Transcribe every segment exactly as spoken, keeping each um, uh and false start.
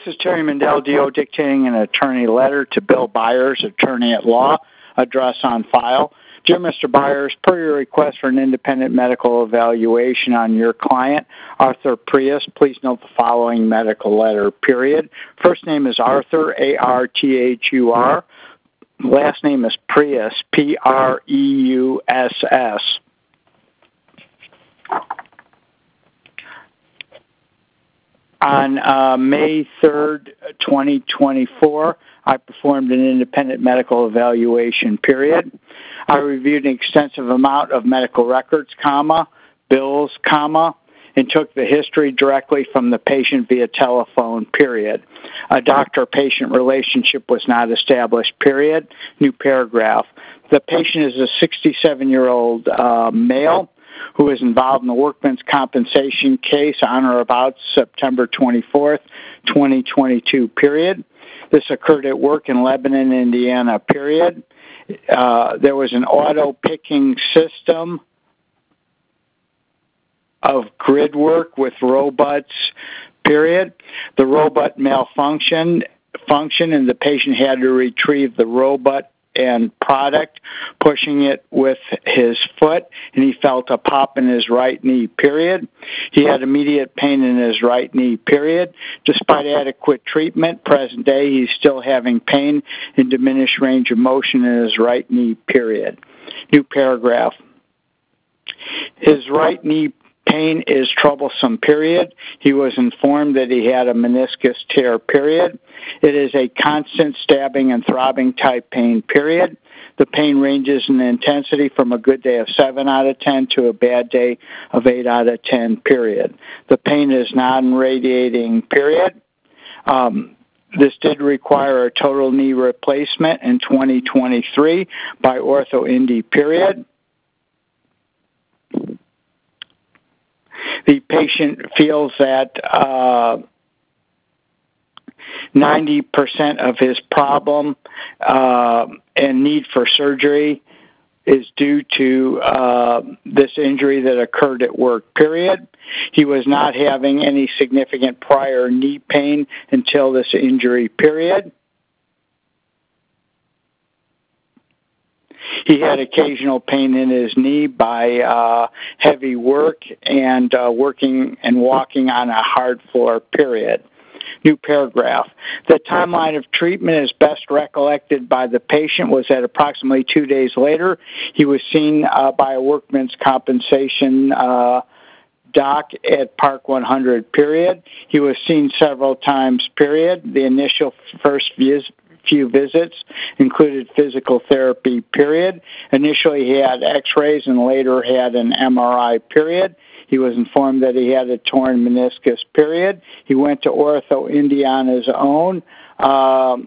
This is Terry Mandel, D O, dictating an attorney letter to Bill Byers, attorney at law, address on file. Dear Mister Byers, per your request for an independent medical evaluation on your client, Arthur Prius, please note the following medical letter, period. First name is Arthur, A R T H U R. Last name is Prius, P R E U S S. On uh, May third, twenty twenty-four, I performed an independent medical evaluation, period. I reviewed an extensive amount of medical records, comma, bills, comma, and took the history directly from the patient via telephone, period. A doctor-patient relationship was not established, period. New paragraph. The patient is a sixty-seven-year-old uh, male who is involved in the workman's compensation case on or about September twenty-fourth, twenty twenty-two, period. This occurred at work in Lebanon, Indiana, period. Uh, there was an auto-picking system of grid work with robots, period. The robot malfunctioned, functioned, and the patient had to retrieve the robot and product, pushing it with his foot, and he felt a pop in his right knee, period. He had immediate pain in his right knee, period. Despite adequate treatment, present day, he's still having pain and diminished range of motion in his right knee, period. New paragraph. His right knee pain is troublesome, period. He was informed that he had a meniscus tear, period. It is a constant stabbing and throbbing type pain, period. The pain ranges in intensity from a good day of seven out of ten to a bad day of eight out of ten, period. The pain is non-radiating, period. Um, This did require a total knee replacement in twenty twenty-three by OrthoIndy, period. The patient feels that uh, ninety percent of his problem uh, and need for surgery is due to uh, this injury that occurred at work, period. He was not having any significant prior knee pain until this injury, period. He had occasional pain in his knee by uh, heavy work and uh, working and walking on a hard floor, period. New paragraph. The timeline of treatment is best recollected by the patient was that approximately two days later, he was seen uh, by a workman's compensation uh, doc at Park one hundred, period. He was seen several times, period. The initial first visit few visits included physical therapy, period. Initially, he had x-rays and later had an M R I, period. He was informed that he had a torn meniscus, period. He went to OrthoIndy on his own. Um,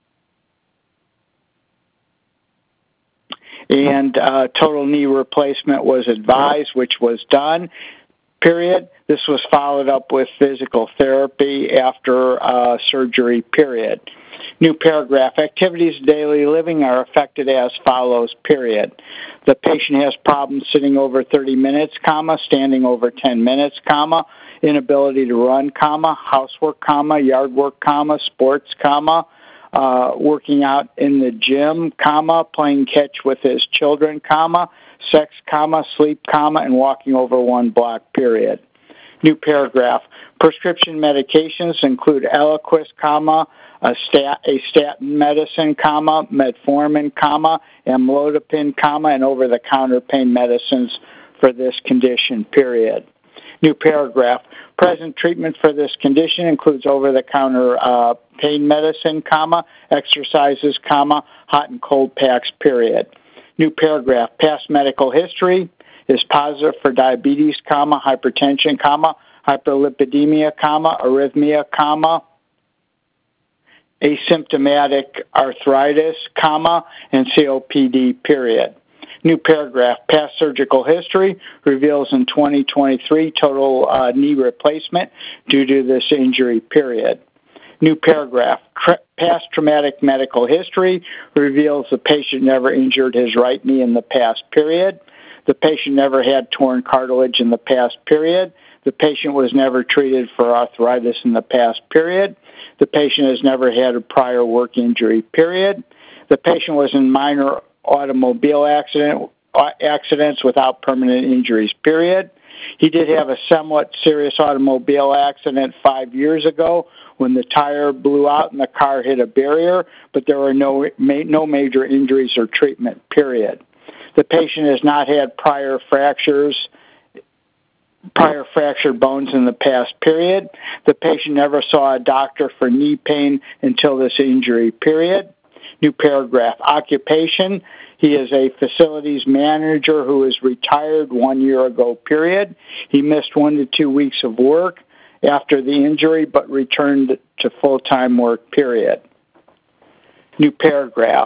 and uh, total knee replacement was advised, which was done, period. This was followed up with physical therapy after uh, surgery, period. New paragraph. Activities of daily living are affected as follows, period. The patient has problems sitting over thirty minutes, comma, standing over ten minutes, comma, inability to run, comma, housework, comma, yard work, comma, sports, comma, uh, working out in the gym, comma, playing catch with his children, comma, sex, comma, sleep, comma, and walking over one block, period. New paragraph. Prescription medications include Eliquis, comma, a, stat, a statin medicine, comma, metformin, comma, amlodipine, comma, and over-the-counter pain medicines for this condition, period. New paragraph. Present treatment for this condition includes over-the-counter uh, pain medicine, comma, exercises, comma, hot and cold packs, period. New paragraph. Past medical history is positive for diabetes, comma, hypertension, comma, hyperlipidemia, comma, arrhythmia, comma, asymptomatic arthritis, comma, and C O P D, period. New paragraph. Past surgical history reveals in twenty twenty-three total uh, knee replacement due to this injury, period. New paragraph. Tra- past traumatic medical history reveals the patient never injured his right knee in the past, period. The patient never had torn cartilage in the past, period. The patient was never treated for arthritis in the past period. The patient has never had a prior work injury period. The patient was in minor automobile accident accidents without permanent injuries period. He did have a somewhat serious automobile accident five years ago when the tire blew out and the car hit a barrier, but there were no no major injuries or treatment period. The patient has not had prior fractures, prior fractured bones in the past period. The patient never saw a doctor for knee pain until this injury period. New paragraph. Occupation. He is a facilities manager who is retired one year ago period. He missed one to two weeks of work after the injury but returned to full-time work period. New paragraph.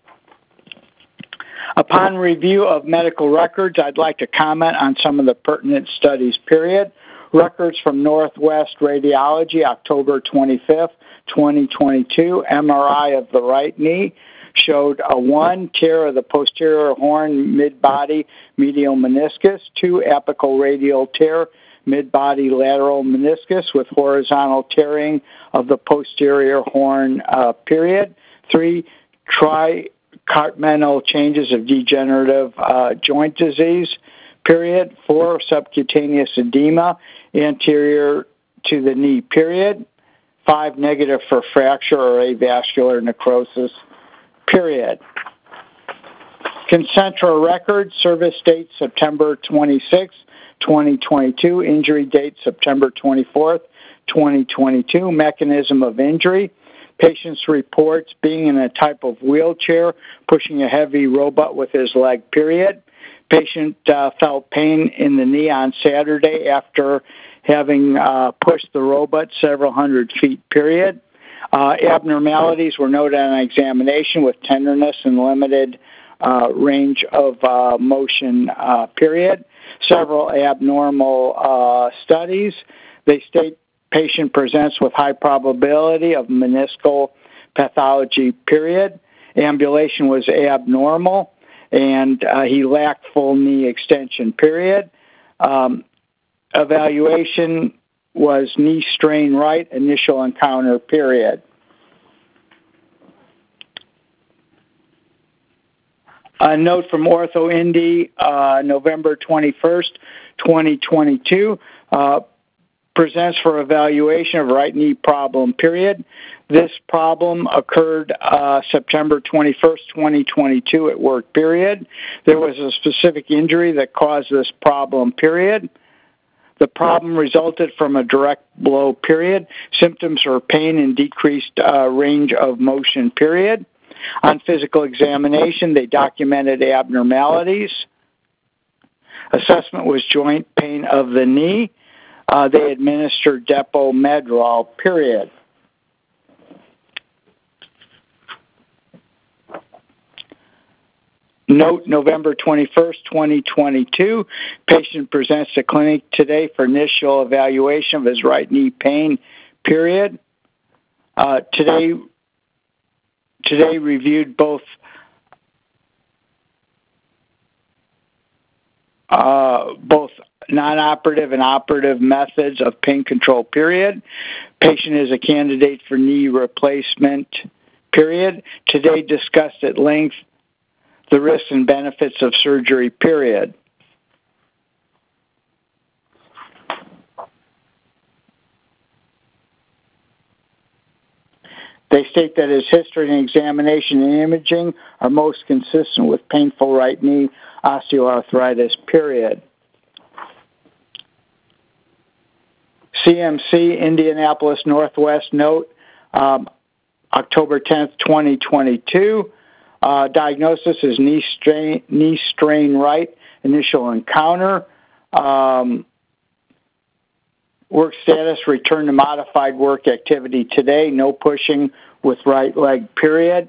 Upon review of medical records, I'd like to comment on some of the pertinent studies, period. Records from Northwest Radiology, October twenty-fifth, twenty twenty-two, M R I of the right knee, showed a one, tear of the posterior horn mid-body medial meniscus, two, apical radial tear, mid-body lateral meniscus with horizontal tearing of the posterior horn, uh, period, three, tri Cartmental changes of degenerative uh, joint disease, period. Four, subcutaneous edema anterior to the knee, period. Five, negative for fracture or avascular necrosis, period. Concentra record, service date September twenty-sixth, twenty twenty-two, injury date September twenty-fourth, twenty twenty-two, mechanism of injury. Patient's reports being in a type of wheelchair, pushing a heavy robot with his leg, period. Patient uh, felt pain in the knee on Saturday after having uh, pushed the robot several hundred feet, period. Uh, abnormalities were noted on examination with tenderness and limited uh, range of uh, motion, uh, period. Several abnormal uh, studies. They state patient presents with high probability of meniscal pathology, period. Ambulation was abnormal, and uh, he lacked full knee extension, period. Um, evaluation was knee strain right, initial encounter, period. A note from OrthoIndy, uh, November twenty-first, twenty twenty-two, uh, presents for evaluation of right knee problem, period. This problem occurred uh, September twenty-first, twenty twenty-two at work, period. There was a specific injury that caused this problem, period. The problem resulted from a direct blow, period. Symptoms were pain and decreased uh, range of motion, period. On physical examination, they documented abnormalities. Assessment was joint pain of the knee. Uh, they administered Depo-Medrol, period. Note, November twenty-first, twenty twenty-two, patient presents to clinic today for initial evaluation of his right knee pain, period. Uh, today, today reviewed both uh, both non-operative and operative methods of pain control, period. Patient is a candidate for knee replacement, period. Today discussed at length the risks and benefits of surgery, period. They state that his history and examination and imaging are most consistent with painful right knee osteoarthritis, period. C M C, Indianapolis Northwest note, um, October tenth, twenty twenty-two. Uh, diagnosis is knee strain, knee strain right, initial encounter. Um, work status, return to modified work activity today, no pushing with right leg, period.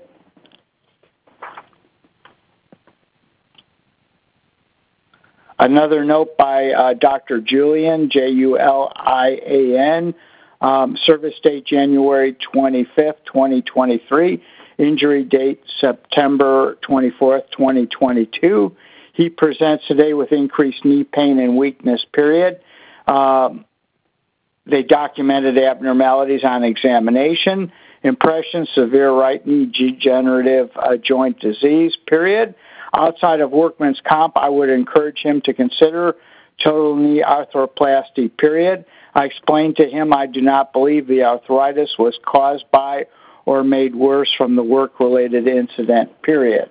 Another note by uh, Doctor Julian, J U L I A N, um, service date January twenty-fifth, twenty twenty-three, injury date September twenty-fourth, twenty twenty-two. He presents today with increased knee pain and weakness, period. Um, they documented abnormalities on examination, impression, severe right knee degenerative uh, joint disease, period. Outside of workman's comp, I would encourage him to consider total knee arthroplasty, period. I explained to him I do not believe the arthritis was caused by or made worse from the work-related incident, period.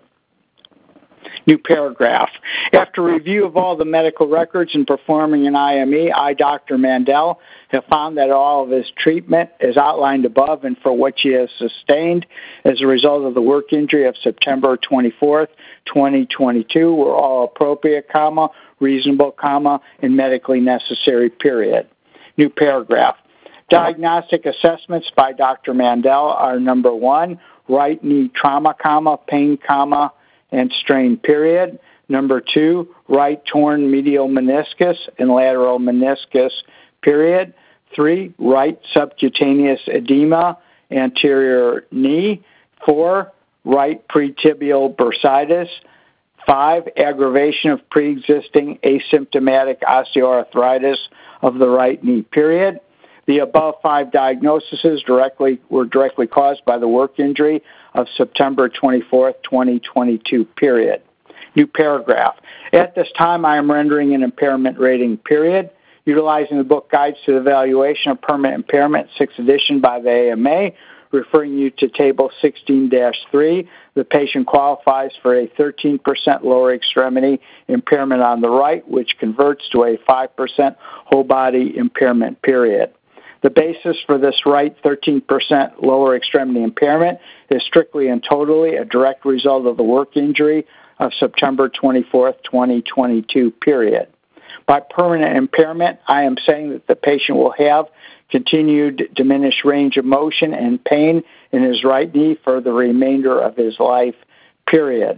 New paragraph. After review of all the medical records and performing an I M E, I, Doctor Mandel, have found that all of his treatment is outlined above and for which he has sustained as a result of the work injury of September twenty-fourth, twenty twenty-two were all appropriate, comma, reasonable, comma, and medically necessary, period. New paragraph. Diagnostic assessments by Doctor Mandel are number one, right knee trauma, comma, pain, comma, and strain, period. Number two, right torn medial meniscus and lateral meniscus, period. Three, right subcutaneous edema, anterior knee. Four, right pretibial bursitis. Five, aggravation of pre-existing asymptomatic osteoarthritis of the right knee, period. The above five diagnoses directly were directly caused by the work injury of September twenty-fourth, twenty twenty-two, period. New paragraph. At this time, I am rendering an impairment rating, period. Utilizing the book Guides to the Evaluation of Permanent Impairment, sixth edition by the A M A, referring you to Table sixteen dash three, the patient qualifies for a thirteen percent lower extremity impairment on the right, which converts to a five percent whole body impairment, period. The basis for this right thirteen percent lower extremity impairment is strictly and totally a direct result of the work injury of September twenty-fourth, twenty twenty-two, period. By permanent impairment, I am saying that the patient will have continued diminished range of motion and pain in his right knee for the remainder of his life, period.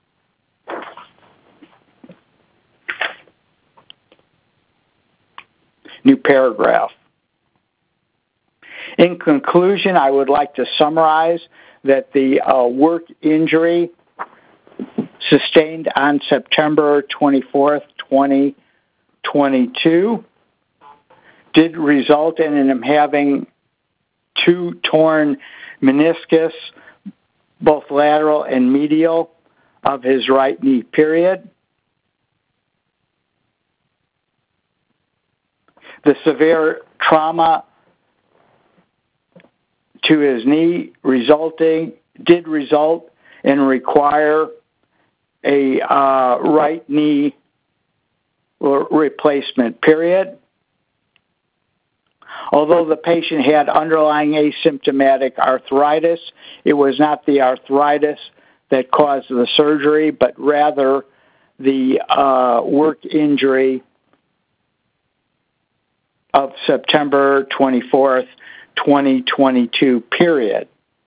New paragraph. In conclusion, I would like to summarize that the uh, work injury sustained on September twenty-fourth, twenty twenty-two did result in him having two torn meniscus, both lateral and medial, of his right knee, period. The severe trauma to his knee resulting did result and require a uh, right knee replacement, period. Although the patient had underlying asymptomatic arthritis, it was not the arthritis that caused the surgery, but rather the uh, work injury of September twenty-fourth, twenty twenty-two, period.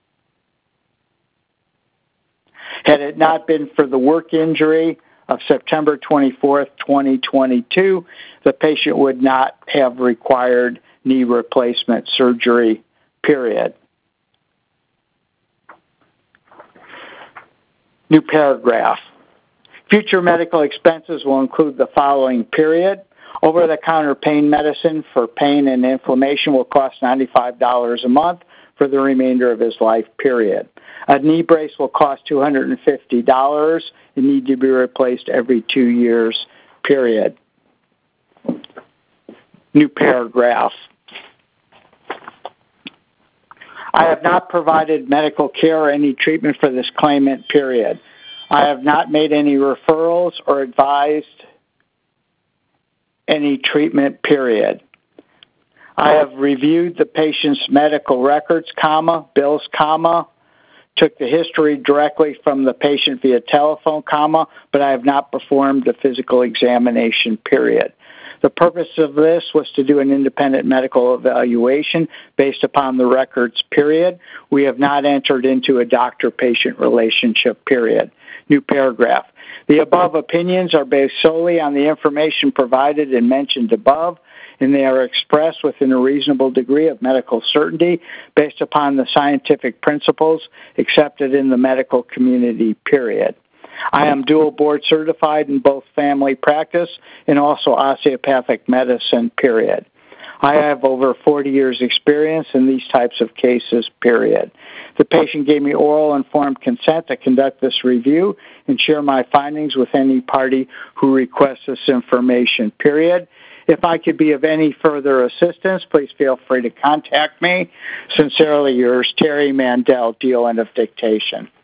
Had it not been for the work injury of September twenty-fourth, twenty twenty-two, the patient would not have required knee replacement surgery, period. New paragraph. Future medical expenses will include the following, period. Over-the-counter pain medicine for pain and inflammation will cost ninety-five dollars a month for the remainder of his life, period. A knee brace will cost two hundred fifty dollars and need to be replaced every two years, period. New paragraph. I have not provided medical care or any treatment for this claimant, period. I have not made any referrals or advised any treatment, period. I have reviewed the patient's medical records, comma, bills, comma, took the history directly from the patient via telephone, comma, but I have not performed a physical examination, period. The purpose of this was to do an independent medical evaluation based upon the records, period. We have not entered into a doctor-patient relationship, period. New paragraph. The above opinions are based solely on the information provided and mentioned above, and they are expressed within a reasonable degree of medical certainty based upon the scientific principles accepted in the medical community, period. I am dual board certified in both family practice and also osteopathic medicine, period. I have over forty years experience in these types of cases, period. The patient gave me oral informed consent to conduct this review and share my findings with any party who requests this information, period. If I could be of any further assistance, please feel free to contact me. Sincerely yours, Terry Mandel, deal end of dictation.